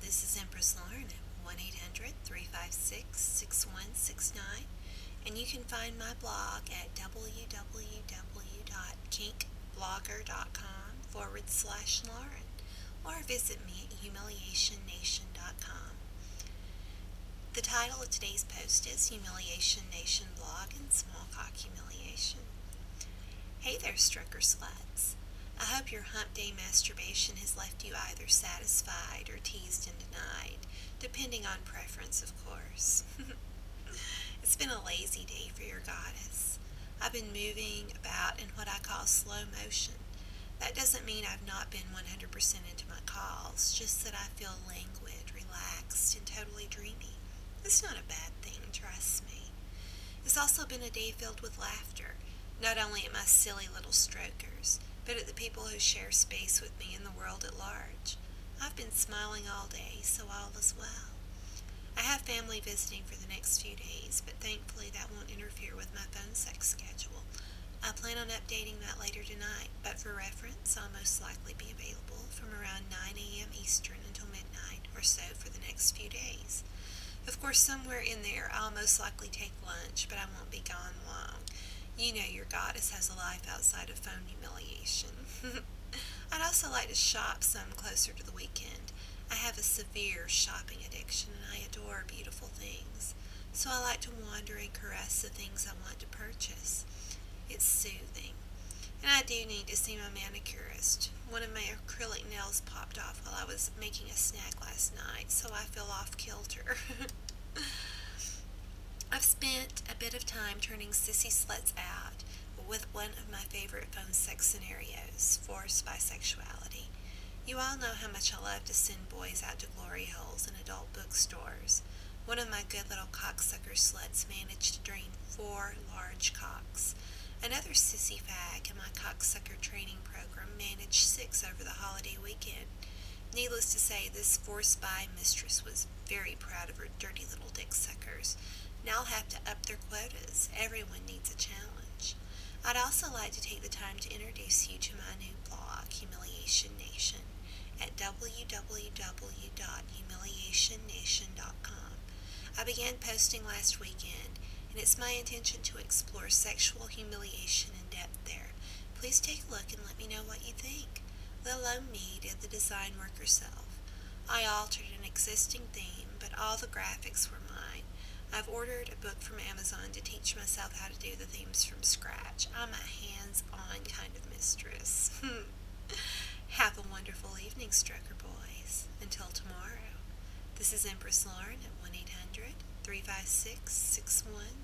This is Empress Lauren at 1-800-356-6169, and you can find my blog at www.kinkblogger.com/Lauren, or visit me at humiliationnation.com. The title of today's post is Humiliation Nation Blog and Small Cock Humiliation. Hey there, Strucker Sluts. I hope your hump day masturbation has left you either satisfied or teased and denied, depending on preference, of course. It's been a lazy day for your goddess. I've been moving about in what I call slow motion. That doesn't mean I've not been 100% into my calls, just that I feel languid, relaxed, and totally dreamy. It's not a bad thing, trust me. It's also been a day filled with laughter, not only at my silly little strokers, but at the people who share space with me in the world at large. I've been smiling all day, so all is well. I have family visiting for the next few days, but thankfully that won't interfere with my phone sex schedule. I plan on updating that later tonight, but for reference, I'll most likely be available from around 9 a.m. Eastern until midnight or so for the next few days. Of course, somewhere in there, I'll most likely take lunch, but I won't be gone long. You know your goddess has a life outside of phone humiliation. I'd also like to shop some closer to the weekend. I have a severe shopping addiction and I adore beautiful things. So I like to wander and caress the things I want to purchase. It's soothing. And I do need to see my manicurist. One of my acrylic nails popped off while I was making a snack last night, so I feel off kilter. I've spent a bit of time turning sissy sluts out with one of my favorite phone sex scenarios, forced bisexuality. You all know how much I love to send boys out to glory holes in adult bookstores. One of my good little cocksucker sluts managed to drain 4 large cocks. Another sissy fag in my cocksucker training program managed 6 over the holiday weekend. Needless to say, this forced bi mistress was very proud of her dirty little dick suckers. Now I'll have to up their quotas. Everyone needs a challenge. I'd also like to take the time to introduce you to my new blog, Humiliation Nation, at www.humiliationnation.com. I began posting last weekend, and it's my intention to explore sexual humiliation in depth there. Please take a look and let me know what you think. Let alone me, did the design work herself. I altered an existing theme, but all the graphics were mine. I've ordered a book from Amazon to teach myself how to do the themes from scratch. I'm a hands-on kind of mistress. Have a wonderful evening, Stroker Boys. Until tomorrow. This is Empress Lauren at 1-800-356-6169.